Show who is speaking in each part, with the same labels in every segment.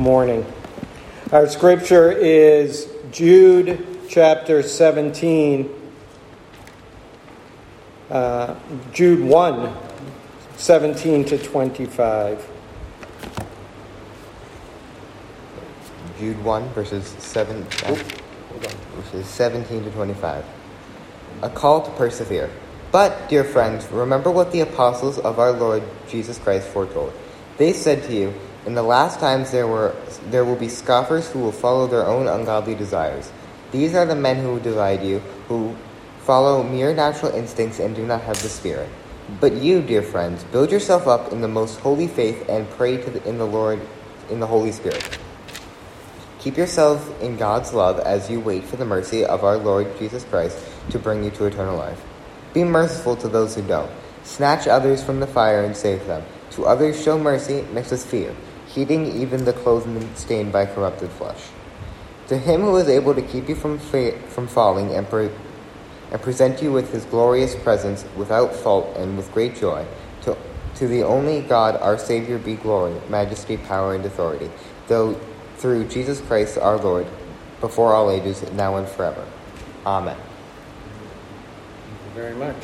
Speaker 1: morning. Our scripture is Jude chapter 17, Jude 1, 17 to 25.
Speaker 2: Jude 1, verses 17 to 25. A call to persevere. But, dear friends, remember what the apostles of our Lord Jesus Christ foretold. They said to you, in the last times there will be scoffers who will follow their own ungodly desires. These are the men who divide you, who follow mere natural instincts and do not have the Spirit. But you, dear friends, build yourself up in the most holy faith and pray in the Lord in the Holy Spirit. Keep yourself in God's love as you wait for the mercy of our Lord Jesus Christ to bring you to eternal life. Be merciful to those who don't. Snatch others from the fire and save them. To others show mercy mixed with fear, heeding even the clothing stained by corrupted flesh. To him who is able to keep you from falling and present you with his glorious presence without fault and with great joy, to the only God our Savior be glory, majesty, power, and authority, though through Jesus Christ our Lord, before all ages, now and forever. Amen.
Speaker 1: Thank you very much.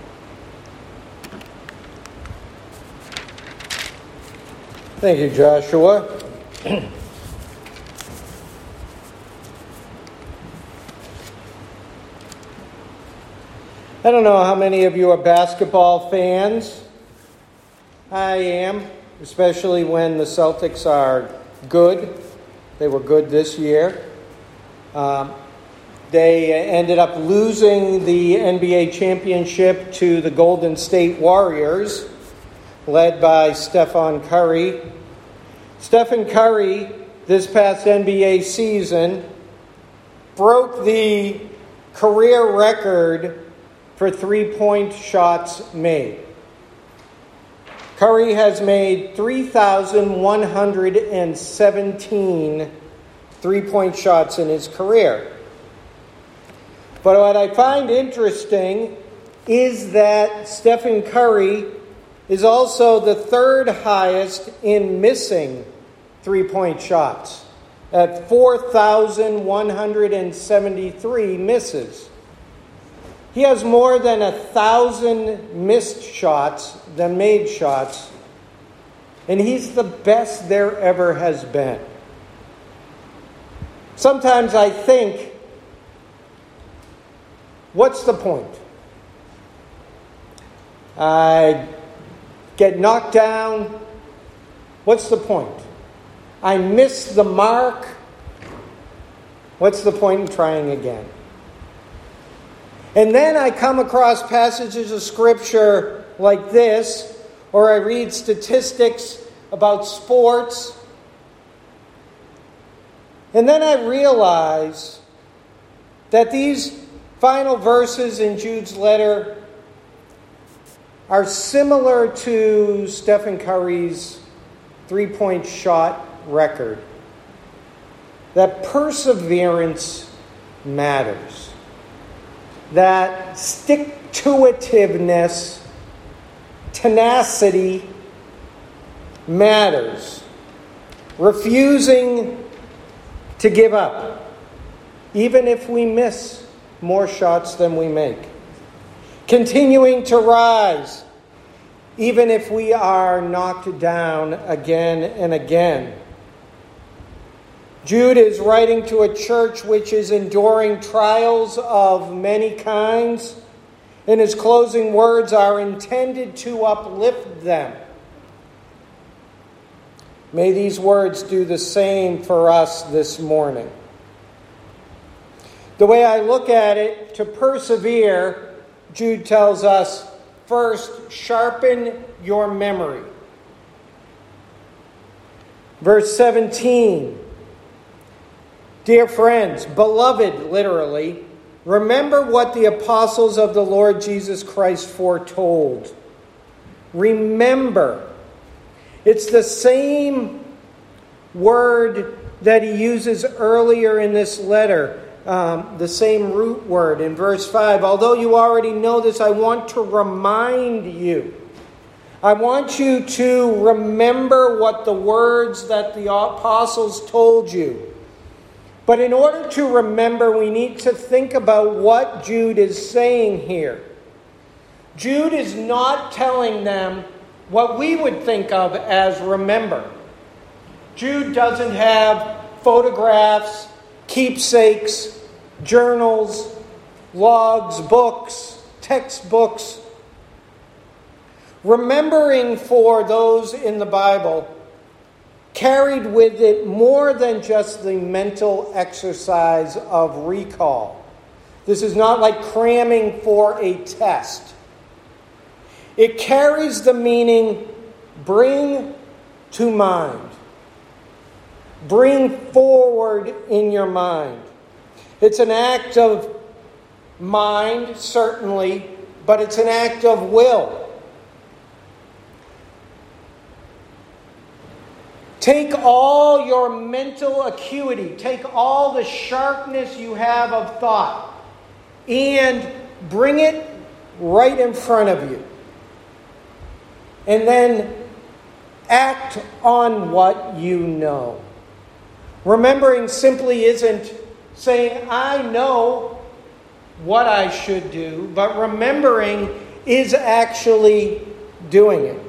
Speaker 1: Thank you, Joshua. I don't know how many of you are basketball fans. I am, especially when the Celtics are good. They were good this year. They ended up losing the NBA championship to the Golden State Warriors, led by Stephen Curry. Stephen Curry, this past NBA season, broke the career record for three-point shots made. Curry has made 3,117 three-point shots in his career. But what I find interesting is that Stephen Curry is also the third highest in missing three-point shots at 4,173 misses. He has more than 1,000 missed shots than made shots, and he's the best there ever has been. Sometimes I think, what's the point? I get knocked down. What's the point? I miss the mark. What's the point in trying again? And then I come across passages of Scripture like this, or I read statistics about sports, and then I realize that these final verses in Jude's letter are similar to Stephen Curry's three-point shot record. That perseverance matters. That stick-to-itiveness, tenacity matters. Refusing to give up, even if we miss more shots than we make. Continuing to rise, even if we are knocked down again and again. Jude is writing to a church which is enduring trials of many kinds, and his closing words are intended to uplift them. May these words do the same for us this morning. The way I look at it, to persevere, Jude tells us, first, sharpen your memory. Verse 17, dear friends, beloved, literally, remember what the apostles of the Lord Jesus Christ foretold. Remember. It's the same word that he uses earlier in this letter, the same root word in verse 5. Although you already know this, I want to remind you. I want you to remember what the words that the apostles told you. But in order to remember, we need to think about what Jude is saying here. Jude is not telling them what we would think of as remember. Jude doesn't have photographs, keepsakes, journals, logs, books, textbooks. Remembering for those in the Bible carried with it more than just the mental exercise of recall. This is not like cramming for a test. It carries the meaning, bring to mind. Bring forward in your mind. It's an act of mind, certainly, but it's an act of will. Take all your mental acuity, take all the sharpness you have of thought, and bring it right in front of you. And then act on what you know. Remembering simply isn't saying, I know what I should do, but remembering is actually doing it.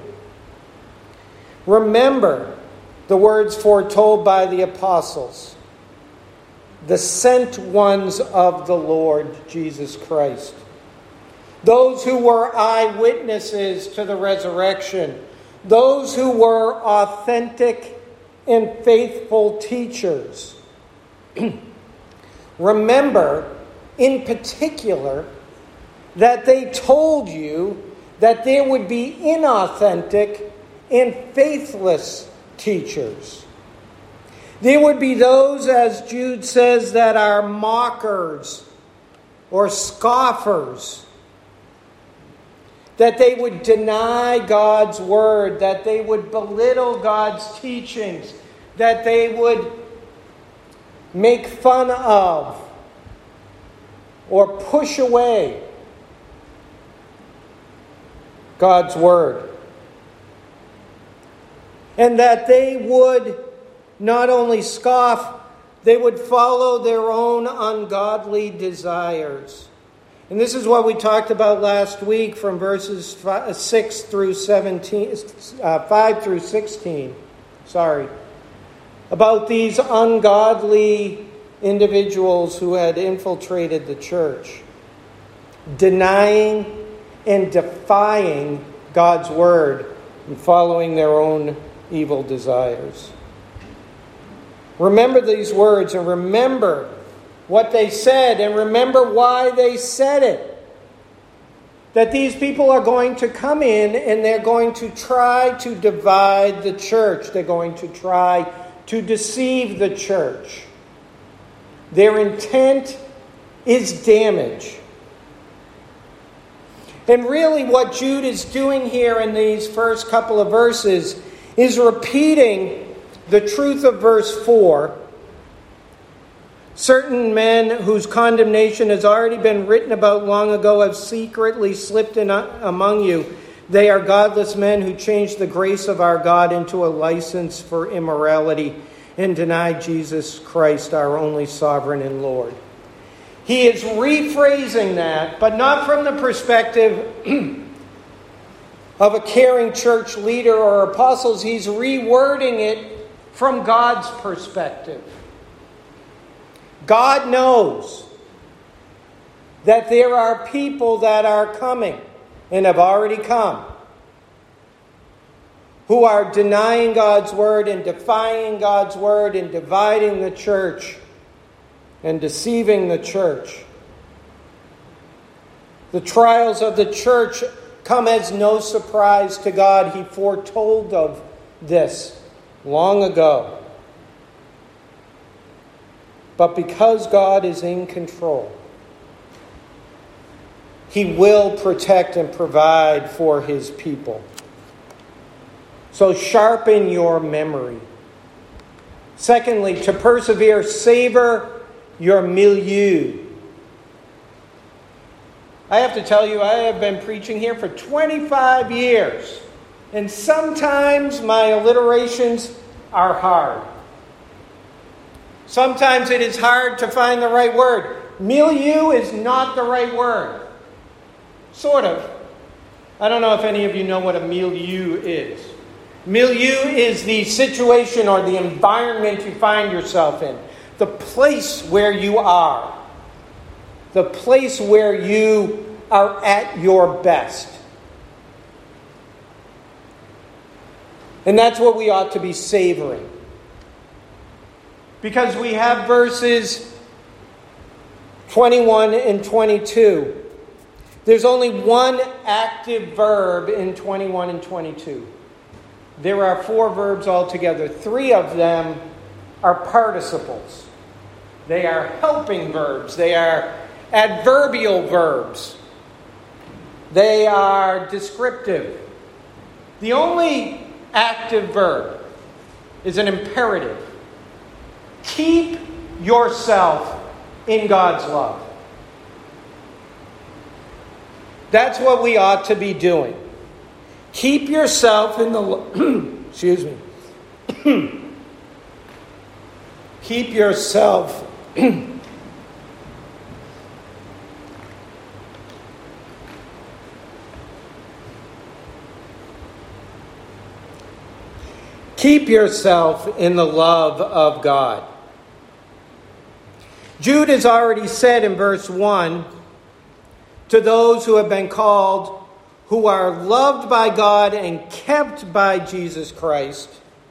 Speaker 1: Remember the words foretold by the apostles, the sent ones of the Lord Jesus Christ. Those who were eyewitnesses to the resurrection. Those who were authentic and faithful teachers. Remember, in particular, that they told you that there would be inauthentic and faithless teachers. There would be those, as Jude says, that are mockers or scoffers. That they would deny God's word, that they would belittle God's teachings, that they would make fun of or push away God's word. And that they would not only scoff, they would follow their own ungodly desires. And this is what we talked about last week from verses 5 through 16. About these ungodly individuals who had infiltrated the church, denying and defying God's word and following their own evil desires. Remember these words and remember what they said, and remember why they said it. That these people are going to come in and they're going to try to divide the church. They're going to try to deceive the church. Their intent is damage. And really what Jude is doing here in these first couple of verses is repeating the truth of verse 4. Certain men whose condemnation has already been written about long ago have secretly slipped in among you. They are godless men who changed the grace of our God into a license for immorality and deny Jesus Christ, our only sovereign and Lord. He is rephrasing that, but not from the perspective of a caring church leader or apostles. He's rewording it from God's perspective. God knows that there are people that are coming and have already come who are denying God's word and defying God's word and dividing the church and deceiving the church. The trials of the church come as no surprise to God. He foretold of this long ago. But because God is in control, He will protect and provide for His people. So sharpen your memory. Secondly, to persevere, savor your milieu. I have to tell you, I have been preaching here for 25 years. And sometimes my alliterations are hard. Sometimes it is hard to find the right word. Milieu is not the right word. Sort of. I don't know if any of you know what a milieu is. Milieu is the situation or the environment you find yourself in. The place where you are. The place where you are at your best. And that's what we ought to be savoring. Because we have verses 21 and 22. There's only one active verb in 21 and 22. There are 4 verbs altogether. 3 of them are participles. They are helping verbs. They are adverbial verbs. They are descriptive. The only active verb is an imperative. Keep yourself in God's love. That's what we ought to be doing. Keep yourself in the excuse me. Keep yourself Keep yourself in the love of God. Jude has already said in verse 1, to those who have been called, who are loved by God and kept by Jesus Christ,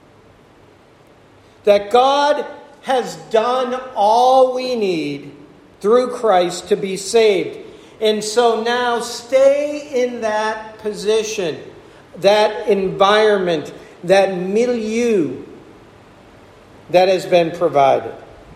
Speaker 1: that God has done all we need through Christ to be saved. And so now stay in that position, that environment, that milieu that has been provided.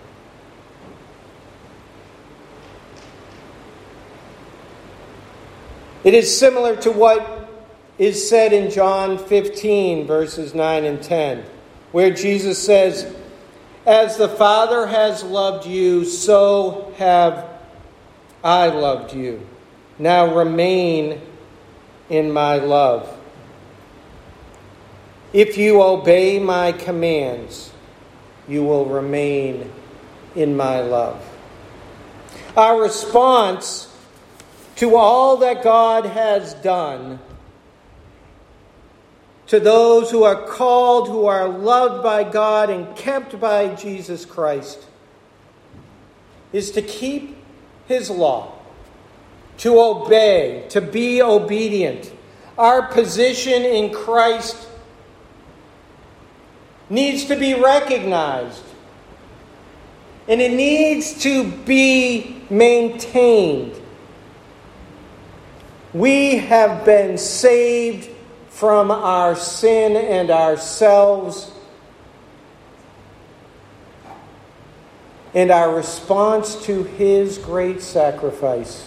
Speaker 1: It is similar to what is said in John 15, verses 9 and 10, where Jesus says, as the Father has loved you, so have I loved you. Now remain in my love. If you obey my commands, you will remain in my love. Our response to all that God has done, to those who are called, who are loved by God and kept by Jesus Christ, is to keep His law, to obey, to be obedient. Our position in Christ needs to be recognized, and it needs to be maintained. We have been saved from our sin and ourselves, and our response to His great sacrifice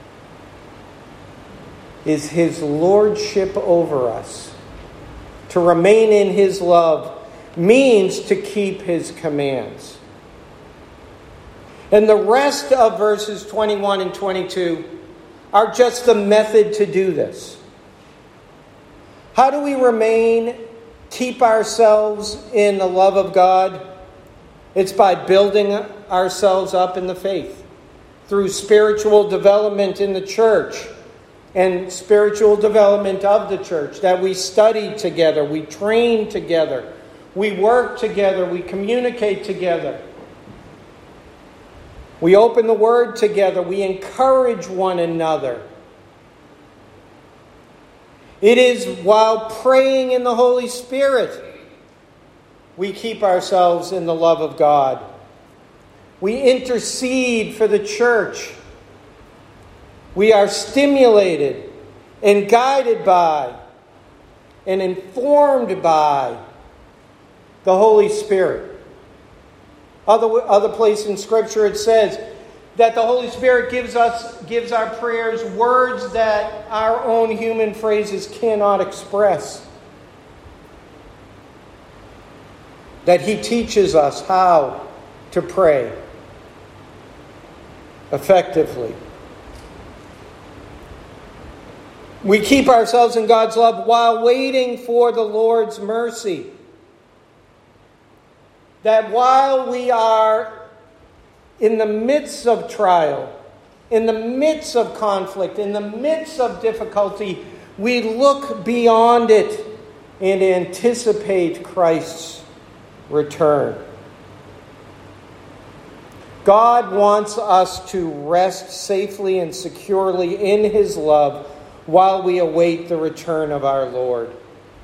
Speaker 1: is His lordship over us. To remain in His love means to keep His commands. And the rest of verses 21 and 22 are just the method to do this. How do we keep ourselves in the love of God? It's by building ourselves up in the faith through spiritual development in the church and spiritual development of the church, that we study together, we train together, we work together, we communicate together. We open the Word together. We encourage one another. It is while praying in the Holy Spirit we keep ourselves in the love of God. We intercede for the church. We are stimulated and guided by and informed by the Holy Spirit. Other place in Scripture it says that the Holy Spirit gives our prayers words that our own human phrases cannot express. That He teaches us how to pray effectively. We keep ourselves in God's love while waiting for the Lord's mercy. That while we are in the midst of trial, in the midst of conflict, in the midst of difficulty, we look beyond it and anticipate Christ's return. God wants us to rest safely and securely in His love while we await the return of our Lord.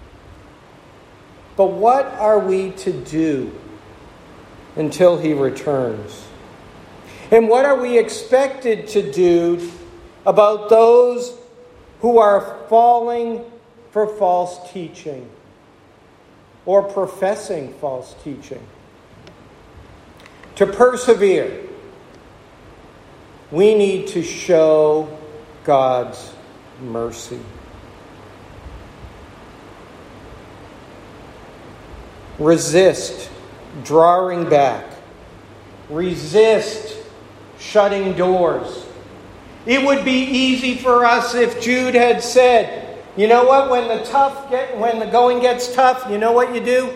Speaker 1: But what are we to do until He returns? And what are we expected to do about those who are falling for false teaching or professing false teaching? To persevere, we need to show God's mercy. Resist drawing back. Resist shutting doors. It would be easy for us if Jude had said, you know what, when the going gets tough, you know what you do?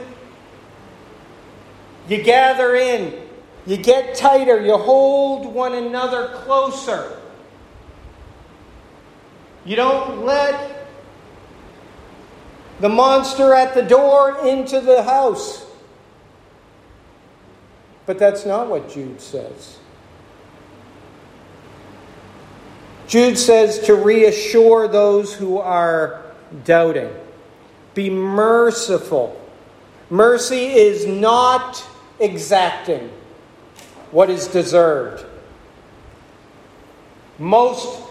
Speaker 1: You gather in. You get tighter. You hold one another closer. You don't let the monster at the door into the house. But that's not what Jude says. Jude says to reassure those who are doubting. Be merciful. Mercy is not exacting what is deserved. Most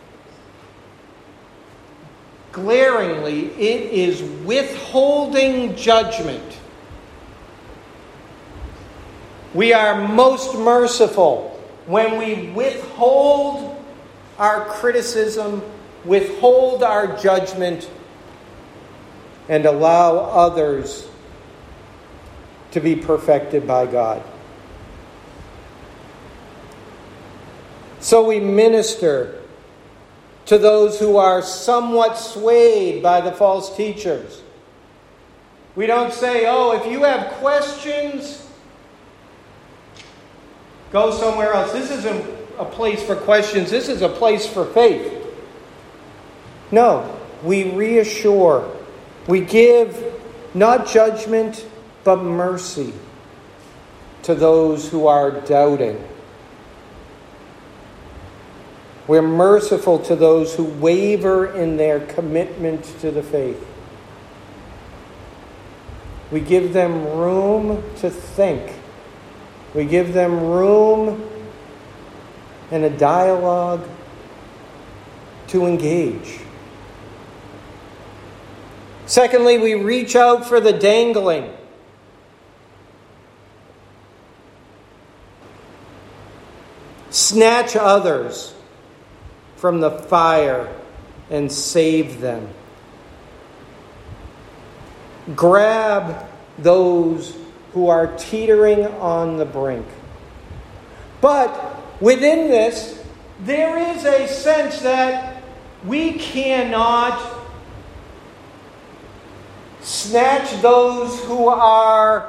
Speaker 1: glaringly, it is withholding judgment. We are most merciful when we withhold our criticism, withhold our judgment, and allow others to be perfected by God. So we minister to those who are somewhat swayed by the false teachers. We don't say, if you have questions, go somewhere else. This isn't a place for questions. This is a place for faith. No, we reassure. We give not judgment, but mercy to those who are doubting. We're merciful to those who waver in their commitment to the faith. We give them room to think. We give them room and a dialogue to engage. Secondly, we reach out for the dangling. Snatch others from the fire and save them. Grab those who are teetering on the brink. But within this, there is a sense that we cannot snatch those who are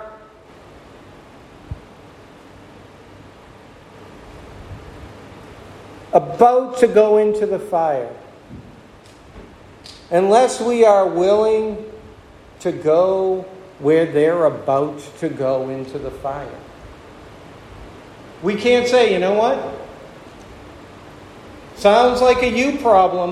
Speaker 1: about to go into the fire unless we are willing to go where they're about to go into the fire. We can't say, you know what? Sounds like a you problem.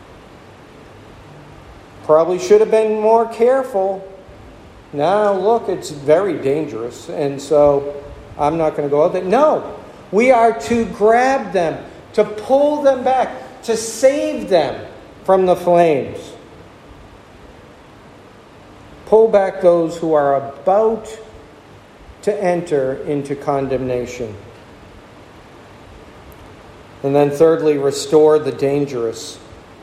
Speaker 1: Probably should have been more careful. Now, look, it's very dangerous, and so I'm not going to go out there. No, we are to grab them, to pull them back, to save them from the flames. Pull back those who are about to enter into condemnation. And then thirdly, restore the dangerous.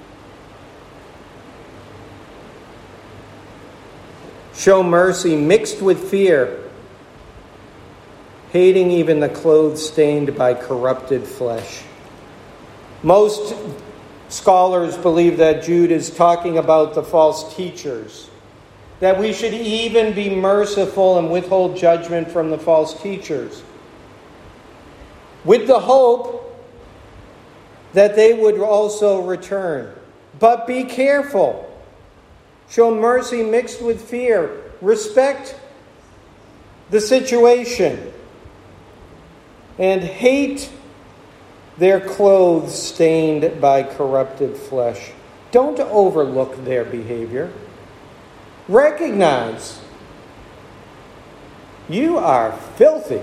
Speaker 1: Show mercy mixed with fear, hating even the clothes stained by corrupted flesh. Most Scholars believe that Jude is talking about the false teachers, that we should even be merciful and withhold judgment from the false teachers, with the hope that they would also return. But be careful. Show mercy mixed with fear. Respect the situation. And hate their clothes stained by corrupted flesh. Don't overlook their behavior. Recognize you are filthy.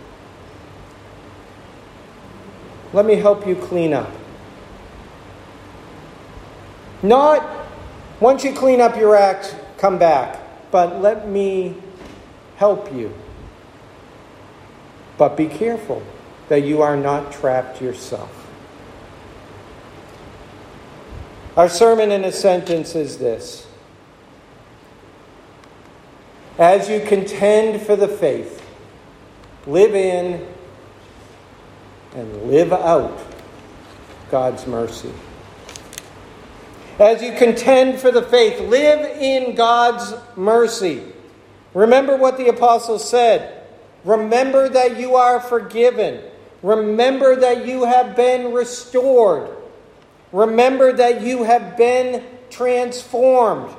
Speaker 1: Let me help you clean up. Not once you clean up your act, come back, but let me help you. But be careful that you are not trapped yourself. Our sermon in a sentence is this: as you contend for the faith, live in and live out God's mercy. As you contend for the faith, live in God's mercy. Remember what the apostle said. Remember that you are forgiven. Remember that you have been restored. Remember that you have been transformed.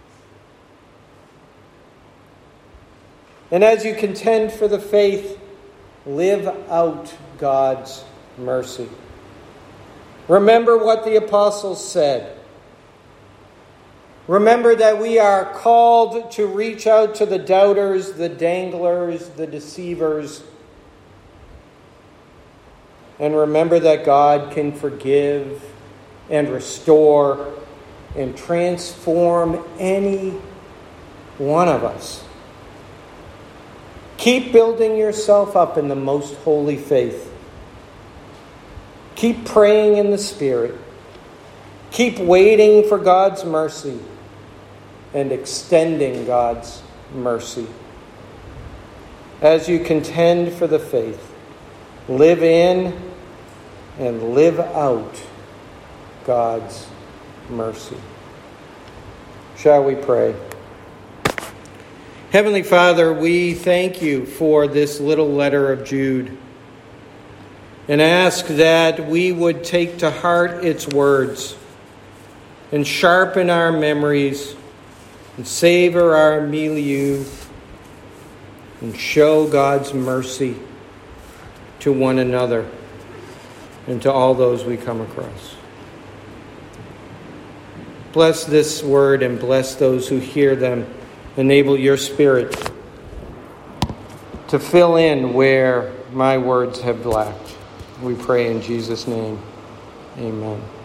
Speaker 1: And as you contend for the faith, live out God's mercy. Remember what the apostles said. Remember that we are called to reach out to the doubters, the danglers, the deceivers. And remember that God can forgive and restore and transform any one of us. Keep building yourself up in the most holy faith. Keep praying in the Spirit. Keep waiting for God's mercy and extending God's mercy. As you contend for the faith, live in and live out God's mercy. Shall we pray? Heavenly Father, we thank you for this little letter of Jude and ask that we would take to heart its words and sharpen our memories and savor our milieu and show God's mercy to one another and to all those we come across. Bless this word and bless those who hear them. Enable your Spirit to fill in where my words have lacked. We pray in Jesus' name. Amen.